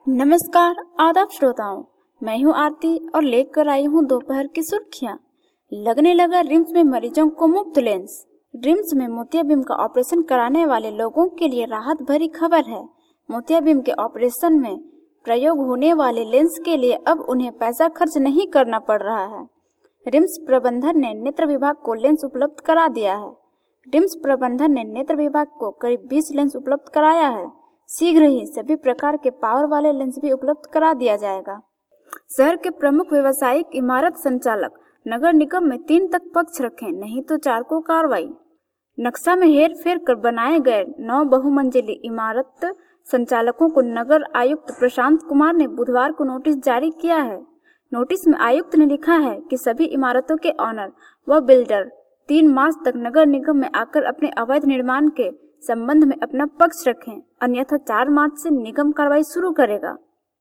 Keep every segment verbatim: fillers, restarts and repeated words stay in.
नमस्कार आदाब श्रोताओं, मैं हूं आरती और लेकर आई हूं दोपहर की सुर्खियां। लगने लगा रिम्स में मरीजों को मुफ्त लेंस। रिम्स में मोतियाबिंद का ऑपरेशन कराने वाले लोगों के लिए राहत भरी खबर है। मोतियाबिंद के ऑपरेशन में प्रयोग होने वाले लेंस के लिए अब उन्हें पैसा खर्च नहीं करना पड़ रहा है। रिम्स प्रबंधन ने नेत्र विभाग को लेंस उपलब्ध करा दिया है। रिम्स प्रबंधन ने नेत्र विभाग को करीब बीस लेंस उपलब्ध कराया है। शीघ्र ही सभी प्रकार के पावर वाले लेंस भी उपलब्ध करा दिया जाएगा। शहर के प्रमुख व्यवसायिक इमारत संचालक नगर निगम में तीन तक पक्ष रखें, नहीं तो चार को कार्रवाई। नक्शा में हेर फेर कर बनाए गए नौ बहुमंजिली इमारत संचालकों को नगर आयुक्त प्रशांत कुमार ने बुधवार को नोटिस जारी किया है। नोटिस में आयुक्त ने लिखा है कि सभी इमारतों के ऑनर व बिल्डर तीन मार्च तक नगर निगम में आकर अपने अवैध निर्माण के संबंध में अपना पक्ष रखें, अन्यथा चार मार्च से निगम कार्रवाई शुरू करेगा।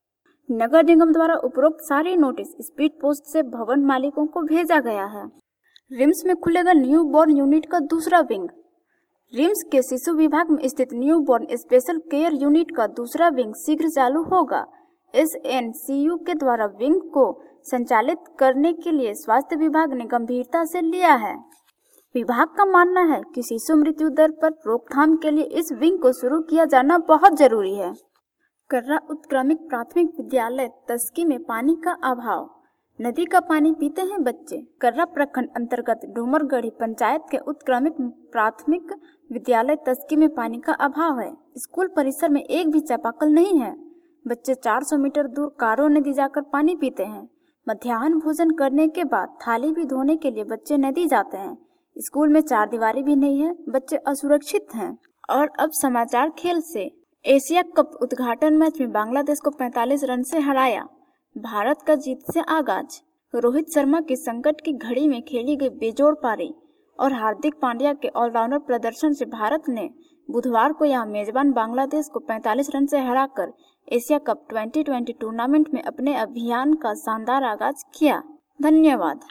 नगर निगम द्वारा उपरोक्त सारे नोटिस स्पीड पोस्ट से भवन मालिकों को भेजा गया है। रिम्स में खुलेगा न्यू बॉर्न यूनिट का दूसरा विंग। रिम्स के शिशु विभाग में स्थित newborn special care unit का दूसरा विंग शीघ्र चालू होगा। एस एन सी यू के द्वारा विंग को संचालित करने के लिए स्वास्थ्य विभाग ने गंभीरता से लिया है। विभाग का मानना है कि शिशु मृत्यु दर पर रोकथाम के लिए इस विंग को शुरू किया जाना बहुत जरूरी है। कर्रा उत्क्रमित प्राथमिक विद्यालय तस्की में पानी का अभाव। नदी का पानी पीते हैं बच्चे। कर्रा प्रखंड अंतर्गत डूमरगढ़ी पंचायत के उत्क्रमित प्राथमिक विद्यालय तस्की में पानी का अभाव है। स्कूल परिसर में एक भी चापाकल नहीं है। बच्चे चार सौ मीटर दूर कारो नदी जाकर पानी पीते हैं। मध्याह्न भोजन करने के बाद थाली भी धोने के लिए बच्चे नदी जाते हैं। स्कूल में चार दीवारी भी नहीं है, बच्चे असुरक्षित हैं। और अब समाचार खेल से। एशिया कप उद्घाटन मैच में बांग्लादेश को पैंतालीस रन से हराया। भारत का जीत से आगाज। रोहित शर्मा की संकट की घड़ी में खेली गई बेजोड़ पारी और हार्दिक पांड्या के ऑलराउंडर प्रदर्शन से भारत ने बुधवार को यहां मेजबान बांग्लादेश को पैंतालीस रन से हराकर एशिया कप दो हज़ार बीस टूर्नामेंट में अपने अभियान का शानदार आगाज किया। धन्यवाद।